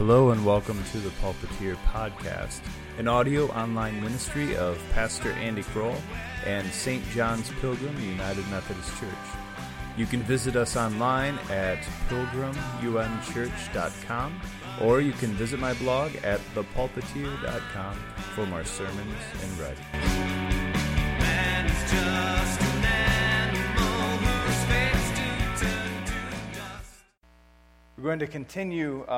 Hello and welcome to the Pulpiteer Podcast, an audio online ministry of Pastor Andy Kroll and St. John's Pilgrim United Methodist Church. You can visit us online at pilgrimunchurch.com, or you can visit my blog at thepulpiteer.com for more sermons and writing. Man is just an animal whose fates do turn to dust. We're going to continue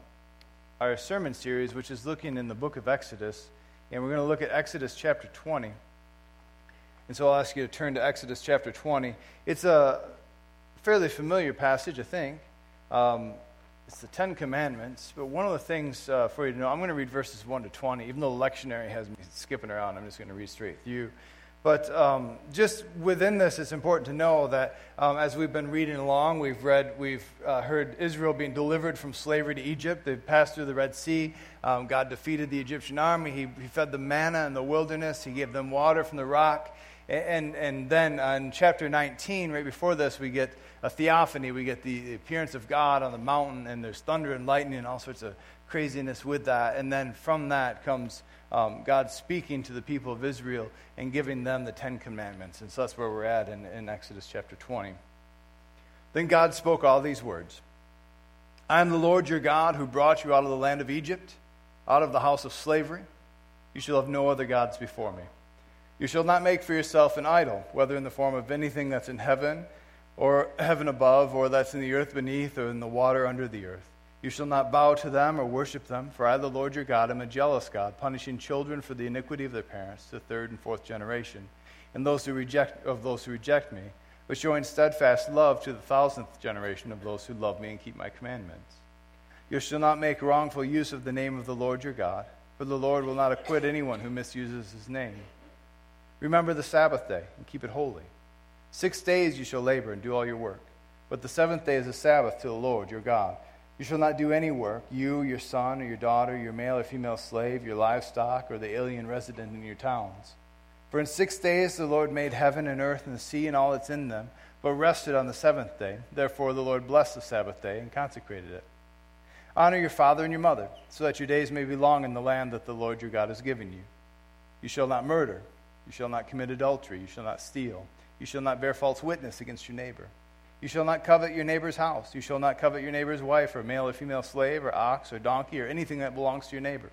our sermon series, which is looking in the book of Exodus, and we're going to look at Exodus chapter 20. And so I'll ask you to turn to Exodus chapter 20. It's a fairly familiar passage, I think. It's the Ten Commandments, but one of the things for you to know, I'm going to read verses 1 to 20, even though the lectionary has me skipping around, I'm just going to read straight through. But just within this, it's important to know that as we've been reading along, we've heard Israel being delivered from slavery to Egypt. They've passed through the Red Sea. God defeated the Egyptian army. He fed them manna in the wilderness. He gave them water from the rock. And then in chapter 19, right before this, we get a theophany. We get the appearance of God on the mountain, and there's thunder and lightning and all sorts of craziness with that. And then from that comes God speaking to the people of Israel and giving them the Ten Commandments. And so that's where we're at in Exodus chapter 20. Then God spoke all these words. I am the Lord your God who brought you out of the land of Egypt, out of the house of slavery. You shall have no other gods before me. You shall not make for yourself an idol, whether in the form of anything that's in heaven, or heaven above, or that's in the earth beneath, or in the water under the earth. You shall not bow to them or worship them, for I, the Lord your God, am a jealous God, punishing children for the iniquity of their parents, the third and fourth generation, and those who reject me, but showing steadfast love to the 1,000th generation of those who love me and keep my commandments. You shall not make wrongful use of the name of the Lord your God, for the Lord will not acquit anyone who misuses his name. Remember the Sabbath day and keep it holy. 6 days you shall labor and do all your work, but the seventh day is a Sabbath to the Lord your God. You shall not do any work, you, your son, or your daughter, your male or female slave, your livestock, or the alien resident in your towns. For in 6 days the Lord made heaven and earth and the sea and all that's in them, but rested on the seventh day. Therefore the Lord blessed the Sabbath day and consecrated it. Honor your father and your mother, so that your days may be long in the land that the Lord your God has given you. You shall not murder. You shall not commit adultery. You shall not steal. You shall not bear false witness against your neighbor. You shall not covet your neighbor's house. You shall not covet your neighbor's wife, or male or female slave, or ox, or donkey, or anything that belongs to your neighbor.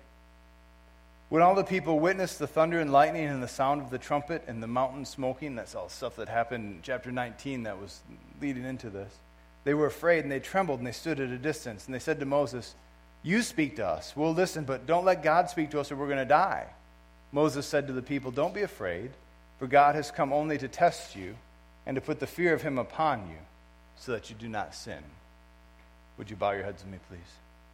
When all the people witnessed the thunder and lightning and the sound of the trumpet and the mountain smoking, that's all stuff that happened in chapter 19 that was leading into this, they were afraid and they trembled and they stood at a distance. And they said to Moses, you speak to us. We'll listen, but don't let God speak to us or we're going to die. Moses said to the people, don't be afraid, for God has come only to test you and to put the fear of him upon you, so that you do not sin. Would you bow your heads with me, please?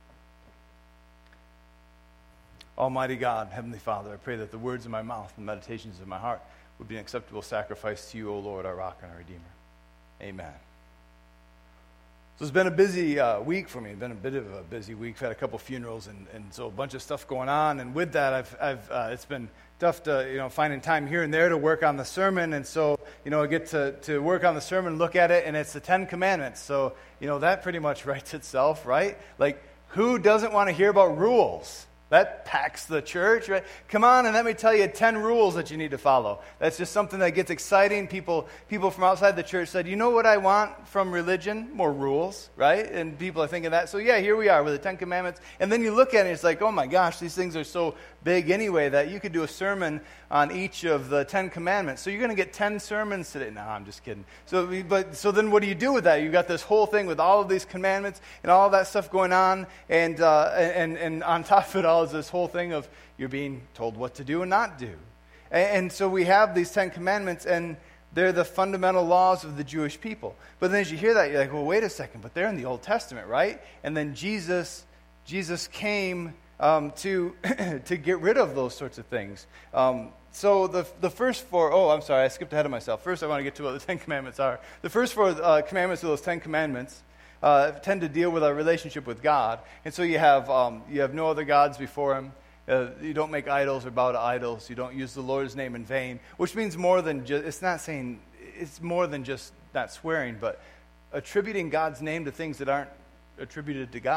Almighty God, Heavenly Father, I pray that the words of my mouth and meditations of my heart would be an acceptable sacrifice to you, O Lord, our rock and our Redeemer. Amen. So it's been a busy week for me. It's been a bit of a busy week. I've had a couple funerals and so a bunch of stuff going on. And with that, it's been tough to finding time here and there to work on the sermon. And so I get to work on the sermon, look at it, and it's the Ten Commandments. So that pretty much writes itself, right? Like, who doesn't want to hear about rules? That packs the church, right? Come on, and let me tell you 10 rules that you need to follow. That's just something that gets exciting. People from outside the church said, you know what I want from religion? More rules, right? And people are thinking that. So yeah, here we are with the 10 Commandments. And then you look at it, it's like, oh my gosh, these things are so big anyway that you could do a sermon on each of the 10 Commandments. So you're going to get 10 sermons today. No, I'm just kidding. So then what do you do with that? You got this whole thing with all of these commandments and all of that stuff going on, and on top of it all is this whole thing of you're being told what to do and not do. And so we have these 10 Commandments, and they're the fundamental laws of the Jewish people. But then as you hear that, you're like, well, wait a second, but they're in the Old Testament, right? And then Jesus came to get rid of those sorts of things. So the first four, I'm sorry, I skipped ahead of myself. First, I want to get to what the 10 Commandments are. The first four commandments of those 10 Commandments tend to deal with our relationship with God. And so you have no other gods before him. You don't make idols or bow to idols. You don't use the Lord's name in vain, which means more than just, it's more than just not swearing, but attributing God's name to things that aren't attributed to God,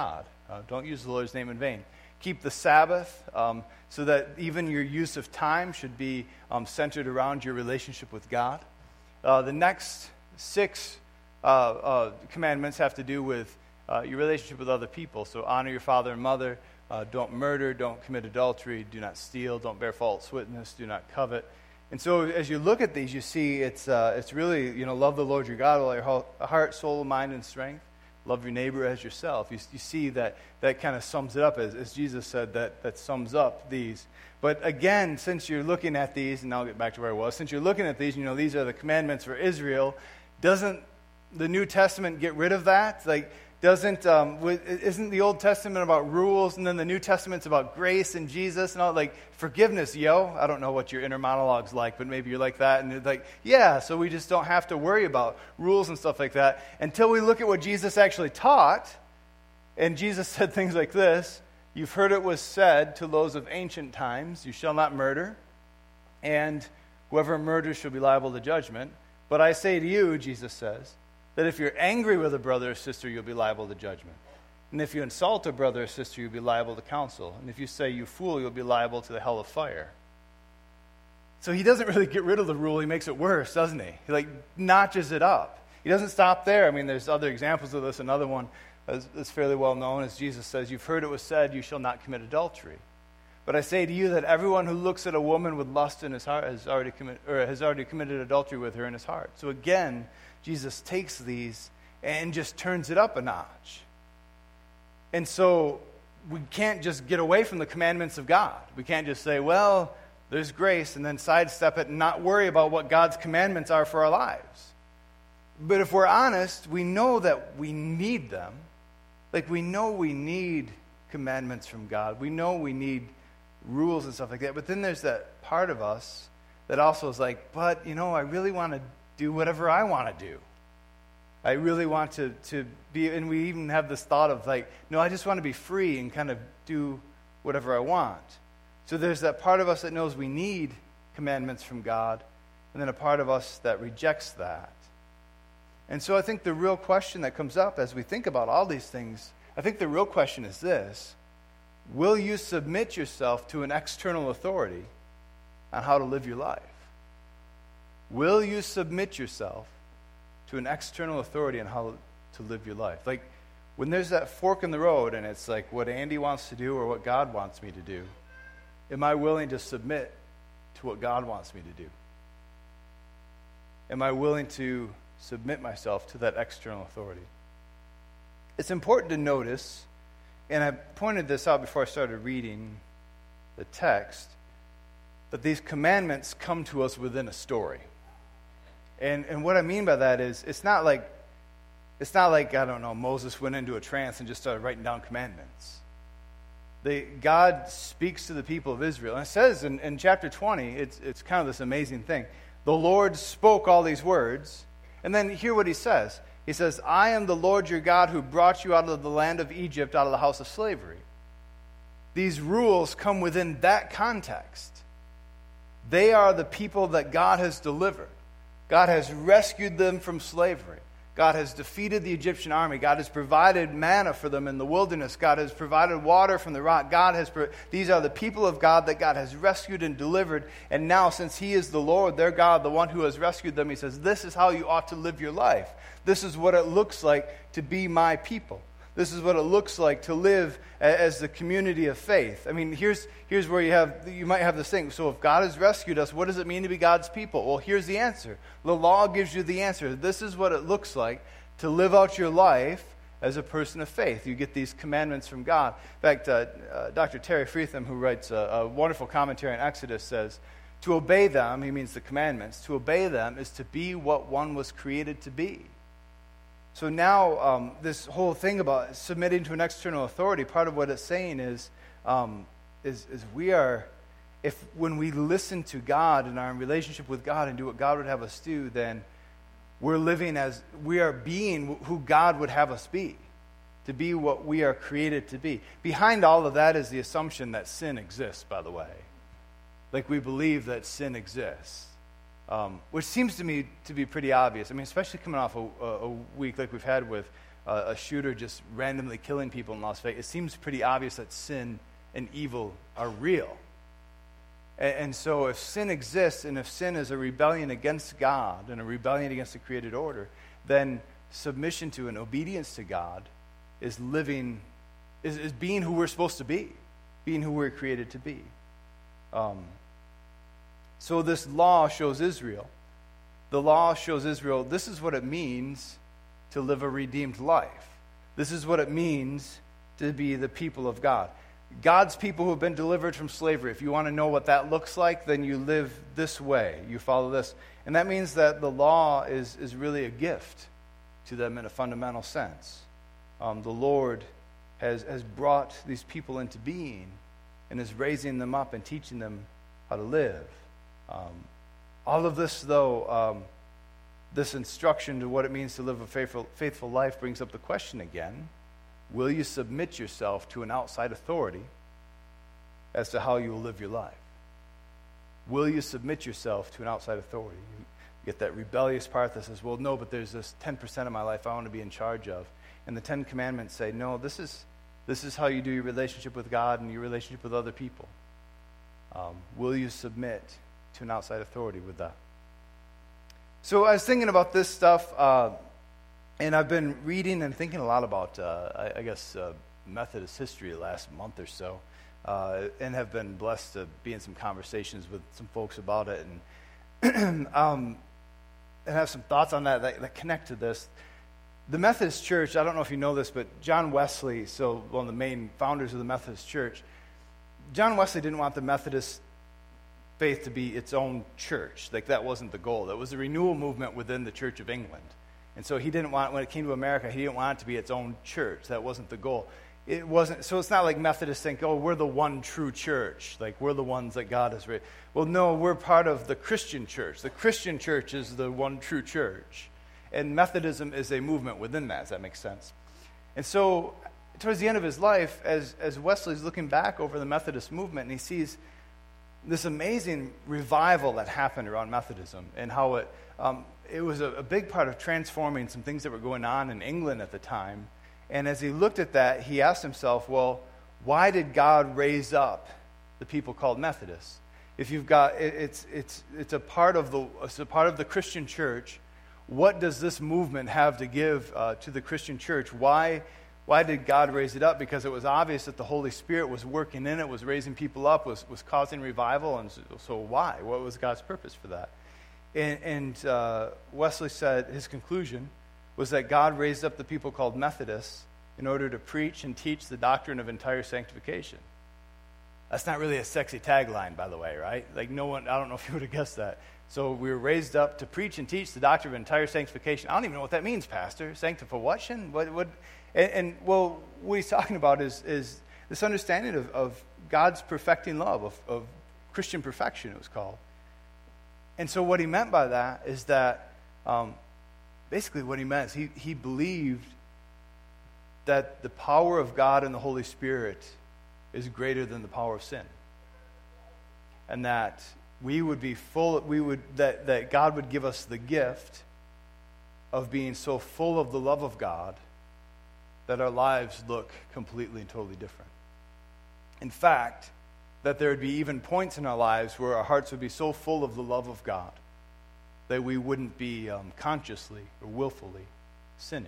Don't use the Lord's name in vain. Keep the Sabbath, so that even your use of time should be centered around your relationship with God. The next 6 commandments have to do with your relationship with other people. So honor your father and mother. Don't murder. Don't commit adultery. Do not steal. Don't bear false witness. Do not covet. And so as you look at these, you see it's really, love the Lord your God with all your heart, soul, mind, and strength. Love your neighbor as yourself. You see that kind of sums it up, as Jesus said, that sums up these. But again, since you're looking at these, and I'll get back to where I was, since you're looking at these, these are the commandments for Israel, doesn't the New Testament get rid of that? Isn't the Old Testament about rules, and then the New Testament's about grace and Jesus and all, forgiveness, I don't know what your inner monologue's like, but maybe you're like that, and you're like, yeah, so we just don't have to worry about rules and stuff like that until we look at what Jesus actually taught. And Jesus said things like this: you've heard it was said to those of ancient times, you shall not murder, and whoever murders shall be liable to judgment. But I say to you, Jesus says, that if you're angry with a brother or sister, you'll be liable to judgment. And if you insult a brother or sister, you'll be liable to counsel. And if you say, you fool, you'll be liable to the hell of fire. So he doesn't really get rid of the rule. He makes it worse, doesn't he? He notches it up. He doesn't stop there. There's other examples of this. Another one is fairly well known, as Jesus says, you've heard it was said, you shall not commit adultery. But I say to you that everyone who looks at a woman with lust in his heart has already committed adultery with her in his heart. So again, Jesus takes these and just turns it up a notch. And so we can't just get away from the commandments of God. We can't just say, well, there's grace, and then sidestep it and not worry about what God's commandments are for our lives. But if we're honest, we know that we need them. We know we need commandments from God. We know we need rules and stuff like that. But then there's that part of us that also is but, I really want to do whatever I want to do. I really want to be, and we even have this thought of no, I just want to be free and kind of do whatever I want. So there's that part of us that knows we need commandments from God, and then a part of us that rejects that. And so I think the real question that comes up as we think about all these things, I think the real question is this: will you submit yourself to an external authority on how to live your life? Will you submit yourself to an external authority on how to live your life? When there's that fork in the road and it's what Andy wants to do or what God wants me to do, am I willing to submit to what God wants me to do? Am I willing to submit myself to that external authority? It's important to notice, and I pointed this out before I started reading the text, that these commandments come to us within a story. And what I mean by that is, it's not like, I don't know, Moses went into a trance and just started writing down commandments. God speaks to the people of Israel. And it says in chapter 20, it's kind of this amazing thing. The Lord spoke all these words, and then hear what he says. He says, I am the Lord your God who brought you out of the land of Egypt, out of the house of slavery. These rules come within that context. They are the people that God has delivered. God has rescued them from slavery. God has defeated the Egyptian army. God has provided manna for them in the wilderness. God has provided water from the rock. These are the people of God that God has rescued and delivered. And now, since he is the Lord, their God, the one who has rescued them, he says, this is how you ought to live your life. This is what it looks like to be my people. This is what it looks like to live as the community of faith. Here's where you might have this thing. So if God has rescued us, what does it mean to be God's people? Well, here's the answer. The law gives you the answer. This is what it looks like to live out your life as a person of faith. You get these commandments from God. In fact, Dr. Terry Freetham, who writes a wonderful commentary on Exodus, says, to obey them, he means the commandments, to obey them is to be what one was created to be. So now this whole thing about submitting to an external authority, part of what it's saying is we are, when we listen to God and our relationship with God and do what God would have us do, then we're living as, we are being who God would have us be, to be what we are created to be. Behind all of that is the assumption that sin exists, by the way. We believe that sin exists. Which seems to me to be pretty obvious. Especially coming off a week like we've had with a shooter just randomly killing people in Las Vegas, it seems pretty obvious that sin and evil are real. And so if sin exists, and if sin is a rebellion against God and a rebellion against the created order, then submission to and obedience to God is being who we're supposed to be, being who we're created to be. So this law shows Israel. The law shows Israel, this is what it means to live a redeemed life. This is what it means to be the people of God. God's people who have been delivered from slavery. If you want to know what that looks like, then you live this way. You follow this. And that means that the law is really a gift to them in a fundamental sense. The Lord has brought these people into being and is raising them up and teaching them how to live. All of this, though, this instruction to what it means to live a faithful life brings up the question again. Will you submit yourself to an outside authority as to how you will live your life? Will you submit yourself to an outside authority? You get that rebellious part that says, well, no, but there's this 10% of my life I want to be in charge of. And the Ten Commandments say, no, this is how you do your relationship with God and your relationship with other people. Will you submit to an outside authority with that? So I was thinking about this stuff, and I've been reading and thinking a lot about, Methodist history the last month or so, and have been blessed to be in some conversations with some folks about it, and have some thoughts on that connect to this. The Methodist Church, I don't know if you know this, but John Wesley, so one of the main founders of the Methodist Church, John Wesley didn't want the Methodist faith to be its own church. Like, that wasn't the goal. That was a renewal movement within the Church of England. And so he didn't want, when it came to America, he didn't want it to be its own church. That wasn't the goal. It wasn't. So it's not like Methodists think, oh, we're the one true church. Like, we're the ones that God has raised. Well, no, we're part of the Christian church. The Christian church is the one true church. And Methodism is a movement within that. Does that make sense? And so towards the end of his life, as Wesley's looking back over the Methodist movement, and he sees this amazing revival that happened around Methodism and how it was a big part of transforming some things that were going on in England at the time. And as he looked at that, he asked himself, well, why did God raise up the people called Methodists? If you've got it's a part of the Christian church, what does this movement have to give to the Christian church? Why did God raise it up? Because it was obvious that the Holy Spirit was working in it, was raising people up, was causing revival. And so why? What was God's purpose for that? And Wesley said his conclusion was that God raised up the people called Methodists in order to preach and teach the doctrine of entire sanctification. That's not really a sexy tagline, by the way, right? Like, no one, I don't know if you would have guessed that. So we were raised up to preach and teach the doctrine of entire sanctification. I don't even know what that means, Pastor. Sanctification? What? And what he's talking about is this understanding of God's perfecting love, of Christian perfection, it was called. And so what he meant by that is that, basically what he meant is he believed that the power of God and the Holy Spirit is greater than the power of sin. And that we would be that God would give us the gift of being so full of the love of God that our lives look completely and totally different. In fact, that there would be even points in our lives where our hearts would be so full of the love of God that we wouldn't be consciously or willfully sinning.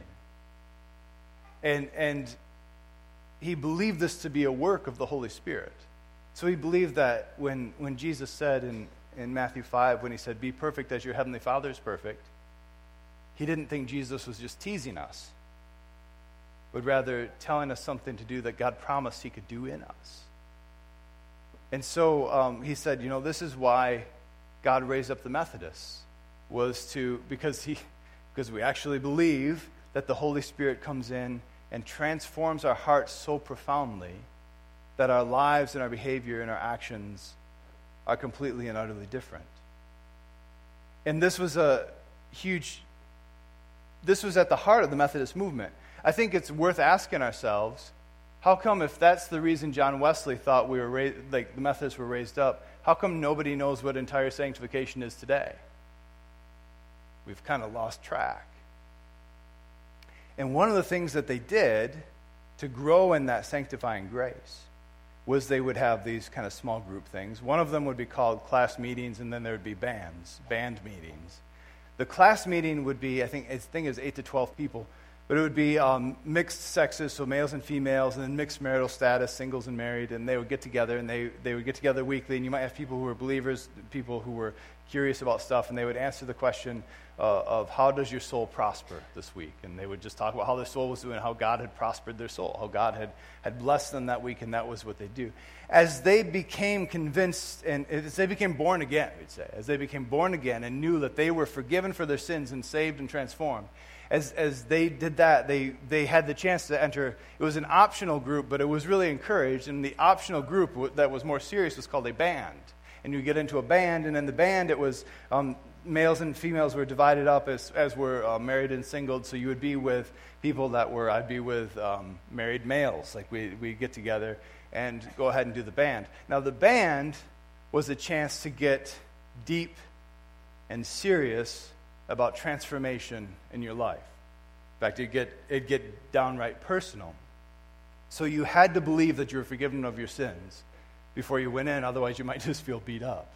And he believed this to be a work of the Holy Spirit. So he believed that when Jesus said in Matthew 5, when he said, be perfect as your heavenly Father is perfect, he didn't think Jesus was just teasing us, but rather telling us something to do that God promised he could do in us. And so he said, this is why God raised up the Methodists, because we actually believe that the Holy Spirit comes in and transforms our hearts so profoundly that our lives and our behavior and our actions are completely and utterly different. And this was at the heart of the Methodist movement. I think it's worth asking ourselves, how come, if that's the reason John Wesley thought the Methodists were raised up, how come nobody knows what entire sanctification is today? We've kind of lost track. And one of the things that they did to grow in that sanctifying grace was they would have these kind of small group things. One of them would be called class meetings, and then there would be band meetings. The class meeting would be, I think is 8 to 12 people, but it would be mixed sexes, so males and females, and then mixed marital status, singles and married, and they would get together, and they would get together weekly, and you might have people who were believers, people who were curious about stuff, and they would answer the question of how does your soul prosper this week? And they would just talk about how their soul was doing, how God had prospered their soul, how God had blessed them that week, and that was what they do. As they became convinced, and as they became born again, we'd say, as they became born again and knew that they were forgiven for their sins and saved and transformed, as they did that, they had the chance to enter. It was an optional group, but it was really encouraged, and the optional group that was more serious was called a band. And you get into a band, and in the band it was males and females were divided up as were married and singled. So you would be with people I'd be with married males. Like we get together and go ahead and do the band. Now the band was a chance to get deep and serious about transformation in your life. In fact, it'd get downright personal. So you had to believe that you were forgiven of your sins before you went in, otherwise you might just feel beat up.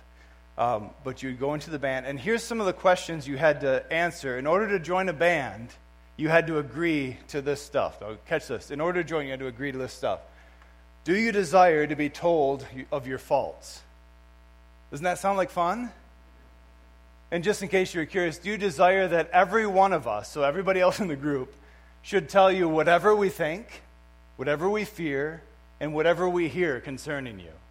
But you'd go into the band, and here's some of the questions you had to answer. In order to join a band, you had to agree to this stuff. Now, catch this. In order to join, you had to agree to this stuff. Do you desire to be told of your faults? Doesn't that sound like fun? And just in case you're curious, do you desire that every one of us, so everybody else in the group, should tell you whatever we think, whatever we fear, and whatever we hear concerning you?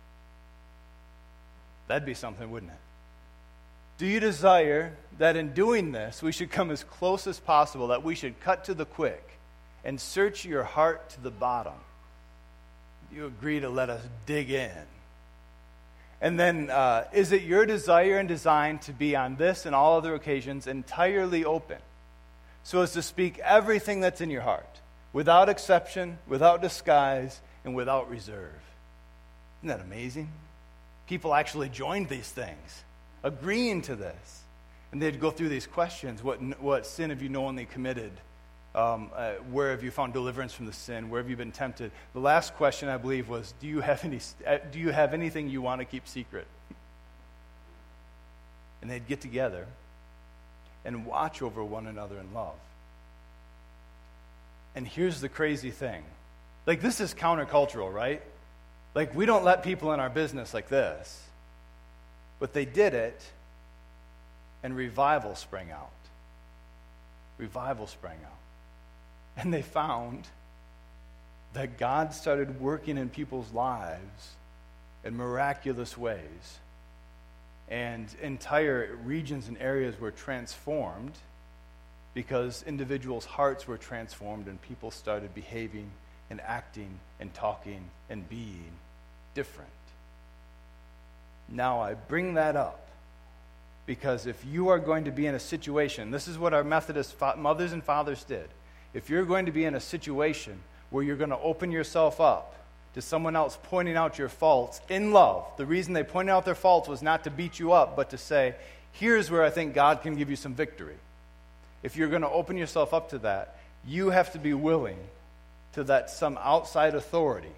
That'd be something, wouldn't it? Do you desire that in doing this, we should come as close as possible, that we should cut to the quick and search your heart to the bottom? You agree to let us dig in. And then, is it your desire and design to be on this and all other occasions entirely open, so as to speak everything that's in your heart, without exception, without disguise, and without reserve? Isn't that amazing? People actually joined these things, agreeing to this. And they'd go through these questions. What sin have you knowingly committed? Where have you found deliverance from the sin? Where have you been tempted? The last question, I believe, was, do you have anything you want to keep secret? And they'd get together and watch over one another in love. And here's the crazy thing. Like, this is countercultural, right? Like, we don't let people in our business like this. But they did it, and revival sprang out. Revival sprang out. And they found that God started working in people's lives in miraculous ways. And entire regions and areas were transformed because individuals' hearts were transformed and people started behaving and acting and talking and being different. Now, I bring that up because if you are going to be in a situation, this is what our Methodist mothers and fathers did. If you're going to be in a situation where you're going to open yourself up to someone else pointing out your faults in love, the reason they pointed out their faults was not to beat you up, but to say, here's where I think God can give you some victory. If you're going to open yourself up to that, you have to be willing to let some outside authority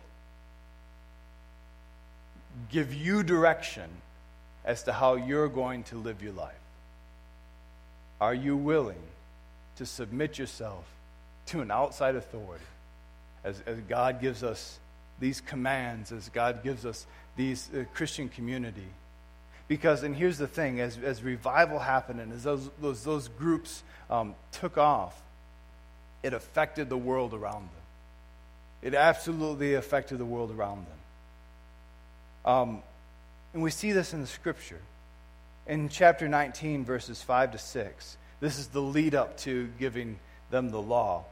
give you direction as to how you're going to live your life. Are you willing to submit yourself to an outside authority as God gives us these commands, as God gives us these Christian community? Because, and here's the thing, as revival happened and as those groups took off, it affected the world around them. It absolutely affected the world around them. And we see this in the Scripture. In chapter 19, verses 5 to 6, this is the lead up to giving them the law.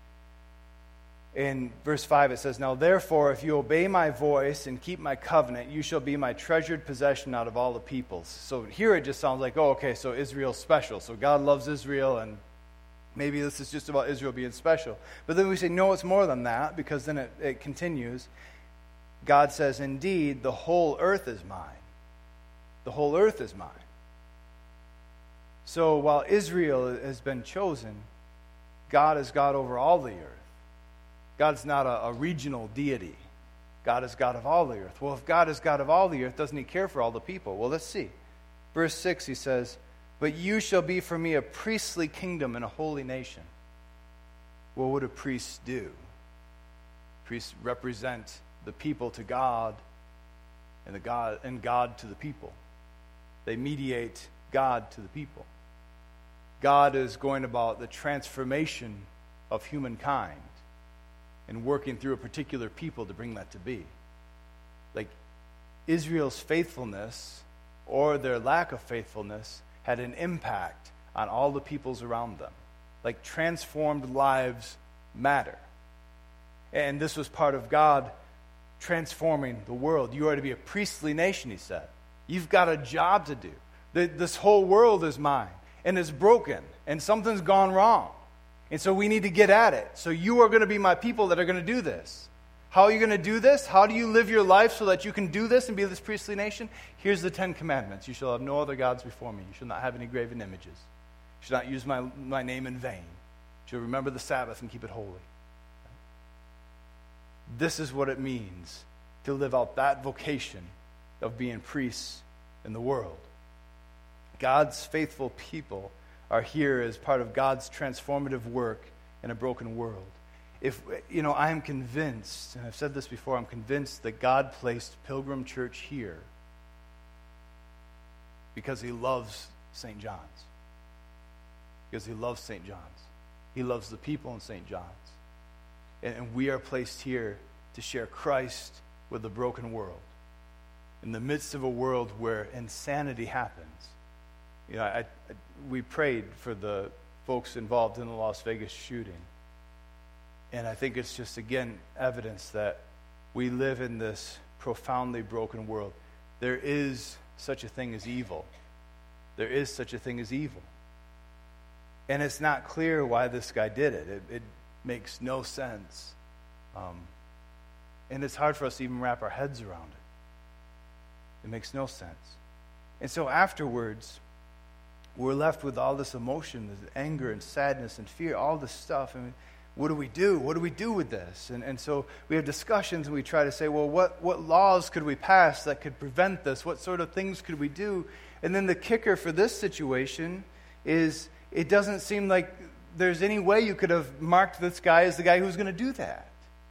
In verse 5 it says, "Now therefore, if you obey my voice and keep my covenant, you shall be my treasured possession out of all the peoples." So here it just sounds like, oh, okay, so Israel's special. So God loves Israel, and maybe this is just about Israel being special. But then we say, no, it's more than that, because then it continues. God says, "Indeed, the whole earth is mine." The whole earth is mine. So while Israel has been chosen, God is God over all the earth. God's not a regional deity. God is God of all the earth. Well, if God is God of all the earth, doesn't he care for all the people? Well, let's see. Verse 6, he says, "But you shall be for me a priestly kingdom and a holy nation." What would a priest do? Priests represent the people to God and God to the people. They mediate God to the people. God is going about the transformation of humankind and working through a particular people to bring that to be. Like Israel's faithfulness or their lack of faithfulness had an impact on all the peoples around them. Like transformed lives matter. And this was part of God transforming the world. You are to be a priestly nation, he said. You've got a job to do. This whole world is mine, and it's broken, and something's gone wrong. And so we need to get at it. So you are going to be my people that are going to do this. How are you going to do this? How do you live your life so that you can do this and be this priestly nation? Here's the 10 commandments. You shall have no other gods before me. You shall not have any graven images. You shall not use my name in vain. You shall remember the Sabbath and keep it holy. This is what it means to live out that vocation of being priests in the world. God's faithful people are here as part of God's transformative work in a broken world. I am convinced, and I've said this before, I'm convinced that God placed Pilgrim Church here because he loves St. John's. Because he loves St. John's. He loves the people in St. John's. And we are placed here to share Christ with the broken world. In the midst of a world where insanity happens. We prayed for the folks involved in the Las Vegas shooting. And I think it's just, again, evidence that we live in this profoundly broken world. There is such a thing as evil. There is such a thing as evil. And it's not clear why this guy did it. It makes no sense. And it's hard for us to even wrap our heads around it. It makes no sense. And so afterwards, we're left with all this emotion, this anger and sadness and fear, all this stuff. I mean, what do we do? What do we do with this? And so we have discussions and we try to say, well, what laws could we pass that could prevent this? What sort of things could we do? And then the kicker for this situation is it doesn't seem like there's any way you could have marked this guy as the guy who's going to do that.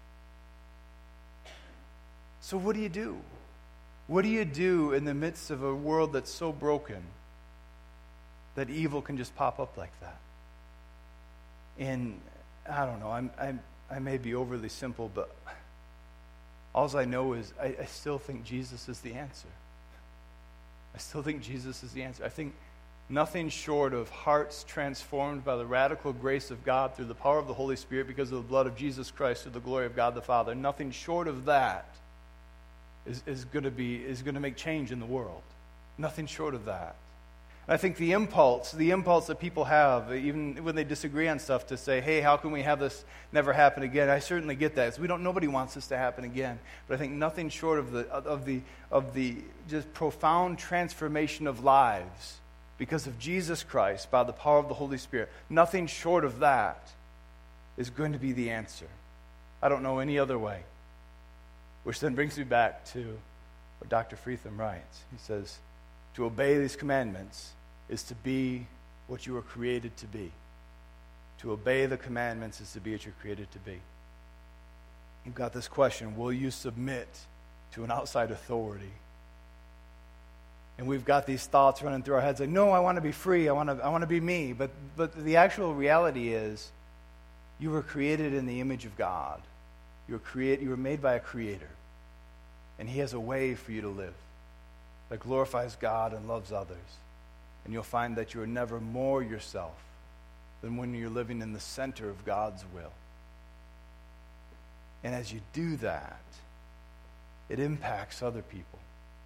So what do you do? What do you do in the midst of a world that's so broken that evil can just pop up like that? And I don't know, I may be overly simple, but all I know is I still think Jesus is the answer. I still think Jesus is the answer. I think nothing short of hearts transformed by the radical grace of God through the power of the Holy Spirit because of the blood of Jesus Christ through the glory of God the Father, nothing short of that is going to make change in the world. Nothing short of that. And I think the impulse that people have, even when they disagree on stuff, to say, hey, how can we have this never happen again? I certainly get that. Nobody wants this to happen again. But I think nothing short of the just profound transformation of lives because of Jesus Christ by the power of the Holy Spirit, nothing short of that is going to be the answer. I don't know any other way. Which then brings me back to what Dr. Freetham writes. He says, to obey these commandments is to be what you were created to be. To obey the commandments is to be what you're created to be. You've got this question, will you submit to an outside authority? And we've got these thoughts running through our heads like, no, I want to be free, I want to be me. But the actual reality is you were created in the image of God. You were made by a creator. And he has a way for you to live that glorifies God and loves others. And you'll find that you are never more yourself than when you're living in the center of God's will. And as you do that, it impacts other people.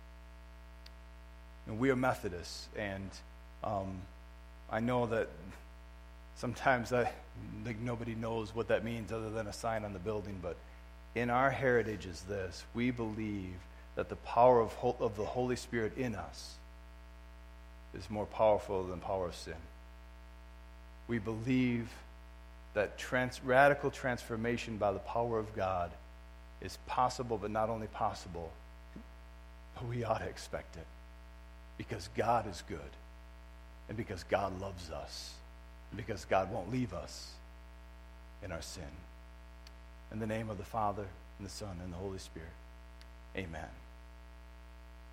And we are Methodists, and I know that sometimes nobody knows what that means other than a sign on the building, but in our heritage is this: we believe that the power of the Holy Spirit in us is more powerful than the power of sin. We believe that radical transformation by the power of God is possible, but not only possible, but we ought to expect it. Because God is good, and because God loves us, and because God won't leave us in our sin. In the name of the Father, and the Son, and the Holy Spirit, amen.